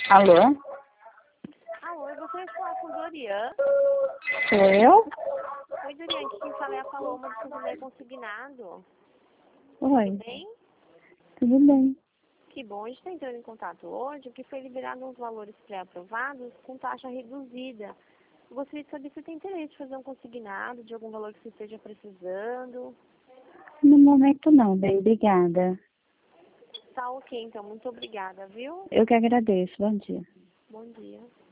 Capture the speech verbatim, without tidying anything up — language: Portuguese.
Alô? Alô, eu gostaria de falar com o Dorian. Sou eu? Oi, Dorian, aqui quem fala é a Paloma do Santander Consignado. Oi, Tudo bem? tudo bem. Que bom, a gente está entrando em contato hoje, porque foi liberado uns valores pré-aprovados com taxa reduzida. Eu gostaria de saber se tem interesse em fazer um consignado de algum valor que você esteja precisando. No momento não, bem, obrigada. Tá ok, então, muito obrigada, viu? Eu que agradeço, bom dia. Bom dia.